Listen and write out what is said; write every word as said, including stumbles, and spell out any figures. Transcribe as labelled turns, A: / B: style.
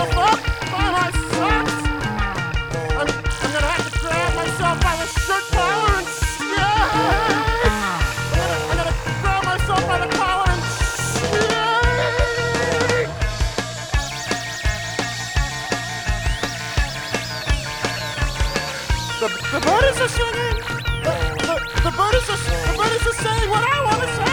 A: myself up by my socks. I'm, I'm gonna have to grab myself by the shirt collar and shake. I'm gonna, I'm gonna grab myself by the collar and shake. The, the birdies are singing. The, the, the birdies are the birdies are saying what I want to say.